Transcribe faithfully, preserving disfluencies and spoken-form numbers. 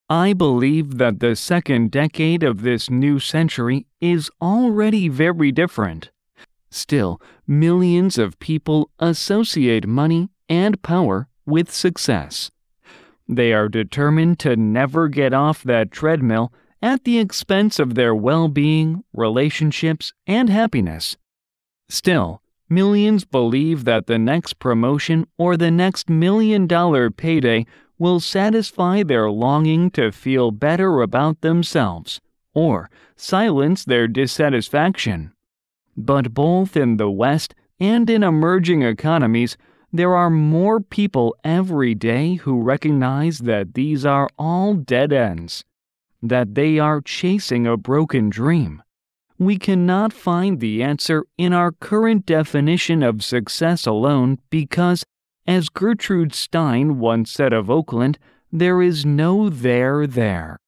I believe that the second decade of this new century is already very different. Still, millions of people associate money and power with success. They are determined to never get off that treadmill at the expense of their well-being, relationships, and happiness. Still, millions believe that the next promotion or the next million-dollar payday will satisfy their longing to feel better about themselves or silence their dissatisfaction. But both in the West and in emerging economies, there are more people every day who recognize that these are all dead ends, that they are chasing a broken dream. We cannot find the answer in our current definition of success alone because, as Gertrude Stein once said of Oakland, there is no there there.